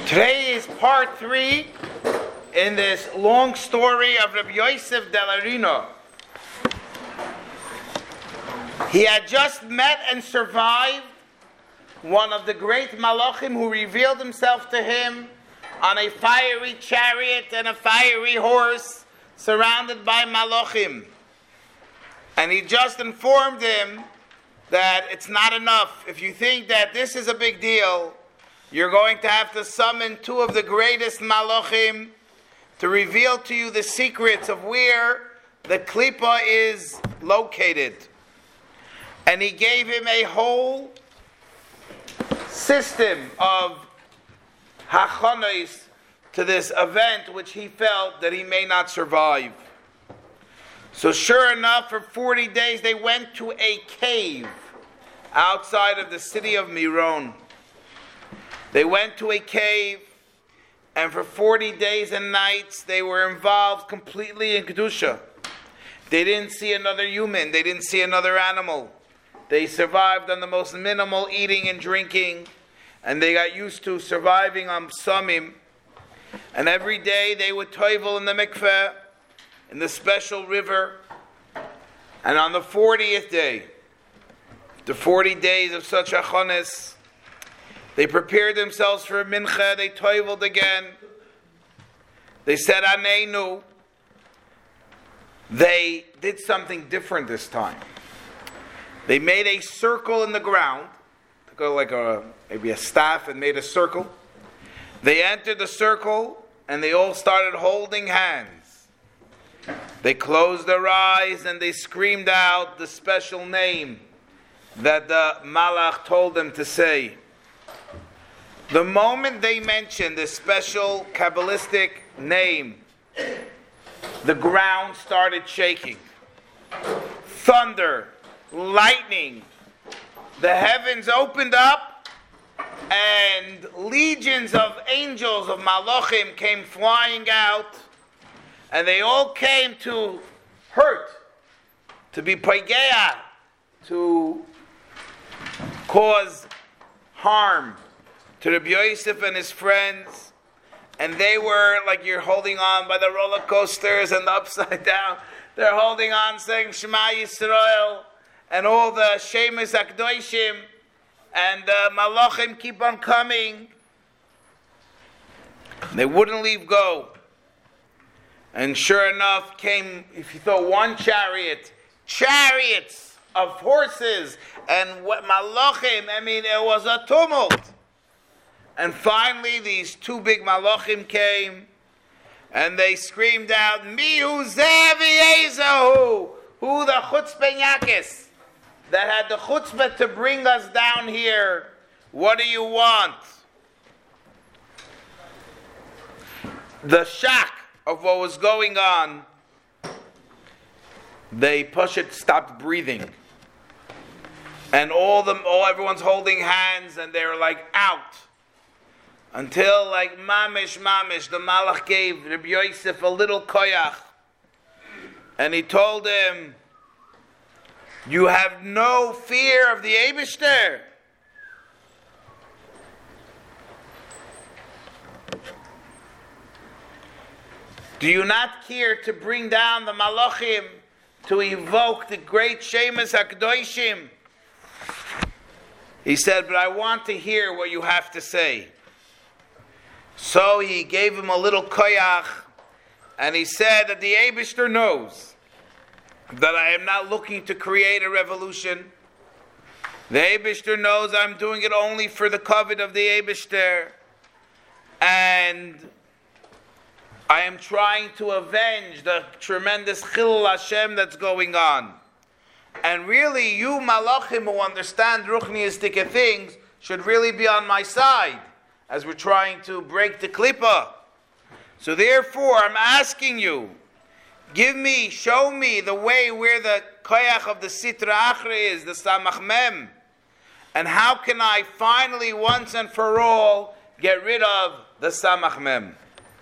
Today is part 3 in this long story of Rabbi Yosef Delarino. He had just met and survived one of the great malachim who revealed himself to him on a fiery chariot and a fiery horse surrounded by malachim. And he just informed him that it's not enough. If you think that this is a big deal, you're going to have to summon 2 of the greatest malachim to reveal to you the secrets of where the klipa is located. And he gave him a whole system of hachonos to this event which he felt that he may not survive. So sure enough, for 40 days they went to a cave outside of the city of Miron. They went to a cave, and for 40 days and nights they were involved completely in Kedusha. They didn't see another human. They didn't see another animal. They survived on the most minimal eating and drinking, and they got used to surviving on psamim. And every day they would toivel in the mikveh, in the special river. And on the 40th day, the 40 days of such achonis, they prepared themselves for mincha. They toiveled again. They said Aneinu. They did something different this time. They made a circle in the ground. They go like maybe a staff and made a circle. They entered the circle and they all started holding hands. They closed their eyes and they screamed out the special name that the malach told them to say. The moment they mentioned this special Kabbalistic name, the ground started shaking. Thunder, lightning, the heavens opened up, and legions of angels, of malachim, came flying out, and they all came to hurt, to be paigeya, to cause harm to Rabbi Yosef and his friends. And they were like you're holding on by the roller coasters and the upside down. They're holding on saying Shema Yisrael and all the Shemus HaKadoshim, and the malachim keep on coming. They wouldn't leave go. And sure enough came, if you thought one chariot, chariots of horses and malachim, it was a tumult. And finally, these 2 big malachim came, and they screamed out, "Mihu zeh v'yezahu," who the chutzpah yakis that had the chutzpah to bring us down here? What do you want? The shock of what was going on, they stopped breathing, and everyone's holding hands, and they were like out. Until, like mamish, the malach gave Rabbi Yosef a little koyach. And he told him, "You have no fear of the Eibishter." Do you not care to bring down the malachim to evoke the great Shemus HaKadoshim? He said, "But I want to hear what you have to say." So he gave him a little koyach, and he said that the Eibishter knows that I am not looking to create a revolution. The Eibishter knows I'm doing it only for the kavod of the Eibishter, and I am trying to avenge the tremendous chilul Hashem that's going on. And really, you malachim who understand ruchniistic things should really be on my side as we're trying to break the klipa. So therefore, I'm asking you, show me the way where the koyach of the Sitra Achra is, the Samach Mem. And how can I finally, once and for all, get rid of the Samach Mem?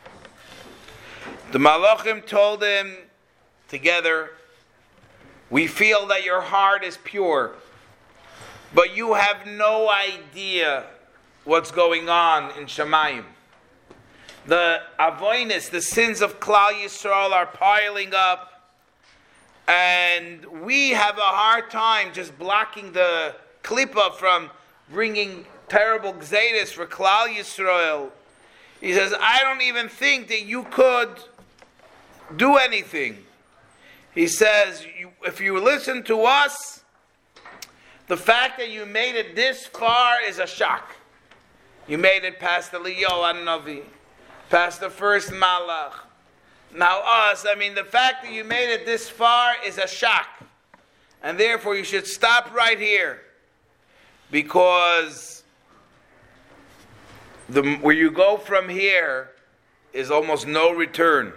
The malachim told him together, "We feel that your heart is pure, but you have no idea what's going on in Shamayim. The avoinus, the sins of Klal Yisrael are piling up, and we have a hard time just blocking the klipa from bringing terrible gzeiros for Klal Yisrael. He says, I don't even think that you could do anything. He says, if you listen to us, the fact that you made it this far is a shock. You made it past the Eliyahu Navi, past the first Malach. Now us, the fact that you made it this far is a shock. And therefore you should stop right here. Because where you go from here is almost no return.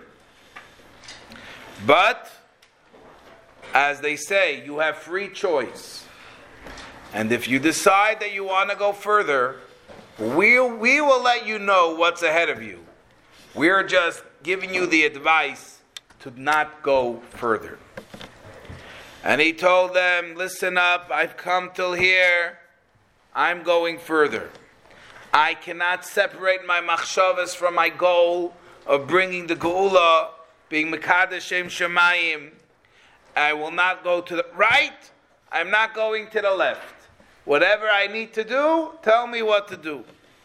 But, as they say, you have free choice. And if you decide that you want to go further, we will let you know what's ahead of you. We're just giving you the advice to not go further. And he told them, listen up, I've come till here. I'm going further. I cannot separate my machshavas from my goal of bringing the geula, being Mekadesh Shem Shemayim. I will not go to the right. I'm not going to the left. Whatever I need to do, tell me what to do.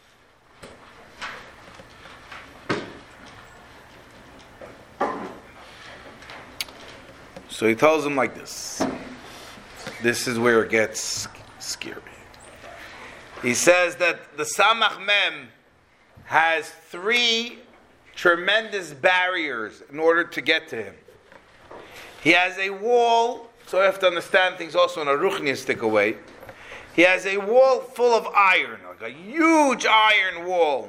So he tells them like this. This is where it gets scary. He says that the Samach Mem has 3 tremendous barriers in order to get to him. He has a wall, so I have to understand things also in a ruchnistic way. He has a wall full of iron, like a huge iron wall.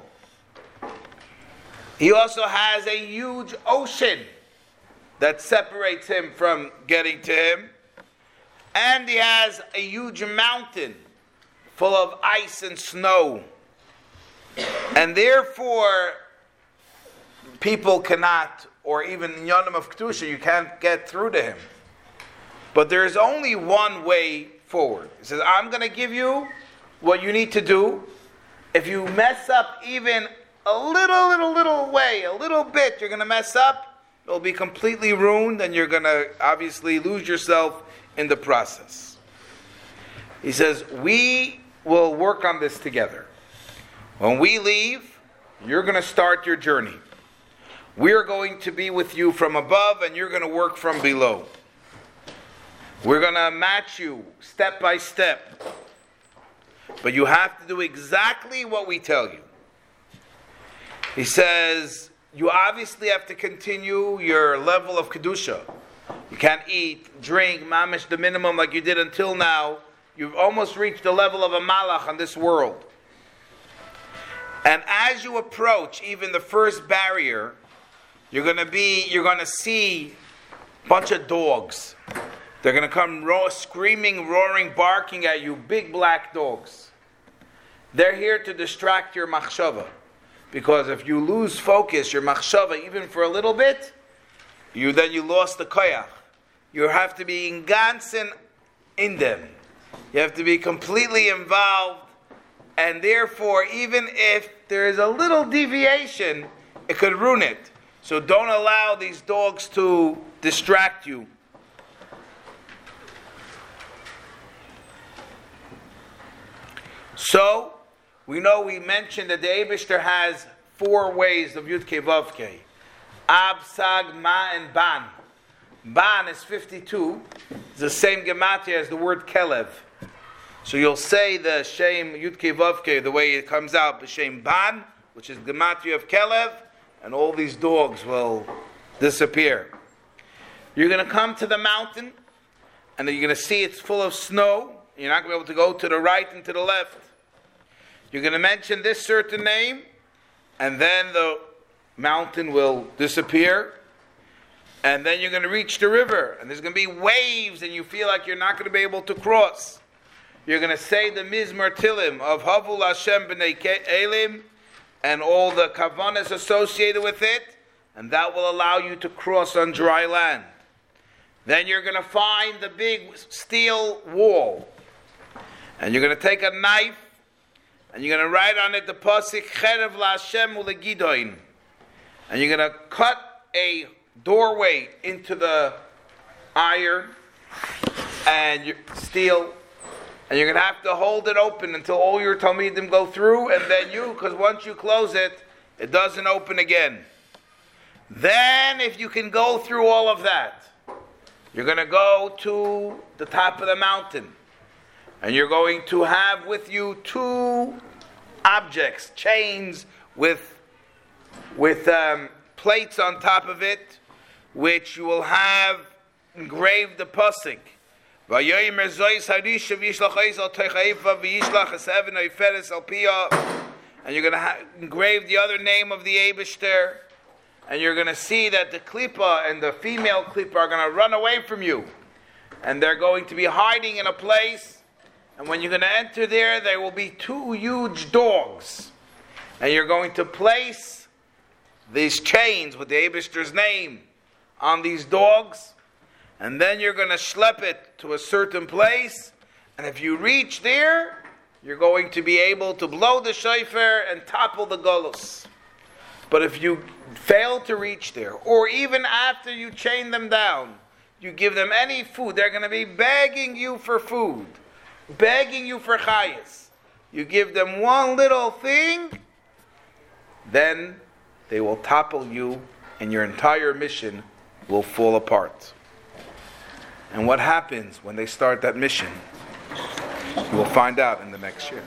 He also has a huge ocean that separates him from getting to him. And he has a huge mountain full of ice and snow. And therefore, people cannot, or even in Yonim of Kedusha, you can't get through to him. But there is only one way forward. He says, I'm going to give you what you need to do. If you mess up even a little way, a little bit, you're going to mess up. It'll be completely ruined, and you're going to obviously lose yourself in the process. He says, we will work on this together. When we leave, you're going to start your journey. We're going to be with you from above, and you're going to work from below. We're going to match you step by step. But you have to do exactly what we tell you. He says, you obviously have to continue your level of Kedusha. You can't eat, drink, mamish the minimum like you did until now. You've almost reached the level of a malach on this world. And as you approach even the first barrier, you're going to see a bunch of dogs. They're going to come screaming, roaring, barking at you, big black dogs. They're here to distract your machshava. Because if you lose focus, your machshava, even for a little bit, you lost the koyach. You have to be ingansen in them. You have to be completely involved. And therefore, even if there is a little deviation, it could ruin it. So don't allow these dogs to distract you. So, we mentioned that the Eibishter has 4 ways of Yud-Kei Vav-Kei. Ab, Sag, Ma, and Ban. Ban is 52. It's the same gematria as the word Kelev. So you'll say the Shem Yud-Kei Vav-Kei the way it comes out, the Shem Ban, which is the gematria of Kelev, and all these dogs will disappear. You're going to come to the mountain, and you're going to see it's full of snow. You're not going to be able to go to the right and to the left. You're going to mention this certain name, and then the mountain will disappear. And then you're going to reach the river, and there's going to be waves, and you feel like you're not going to be able to cross. You're going to say the Mizmor Tilim of Havul Hashem B'nei Elim, and all the kavanas associated with it, and that will allow you to cross on dry land. Then you're going to find the big steel wall, and you're going to take a knife, and you're going to write on it the pasuk Cherev LaHashem Ulegidoin. and you're going to cut a doorway into the iron and steel, and you're going to have to hold it open until all your Talmidim go through, and then because once you close it, it doesn't open again. Then, if you can go through all of that, you're going to go to the top of the mountain, and you're going to have with you 2 objects, chains with plates on top of it, which you will have engraved the pasuk. And you're going to engrave the other name of the Eibishter. And you're going to see that the Klippa and the female Klippa are going to run away from you. And they're going to be hiding in a place. And when you're going to enter there will be 2 huge dogs. And you're going to place these chains with the Eibishter's name on these dogs. And then you're going to schlep it to a certain place. And if you reach there, you're going to be able to blow the shofar and topple the golus. But if you fail to reach there, or even after you chain them down, you give them any food, they're going to be begging you for food, begging you for chayas. You give them one little thing, then they will topple you, and your entire mission will fall apart. And what happens when they start that mission, you will find out in the next year.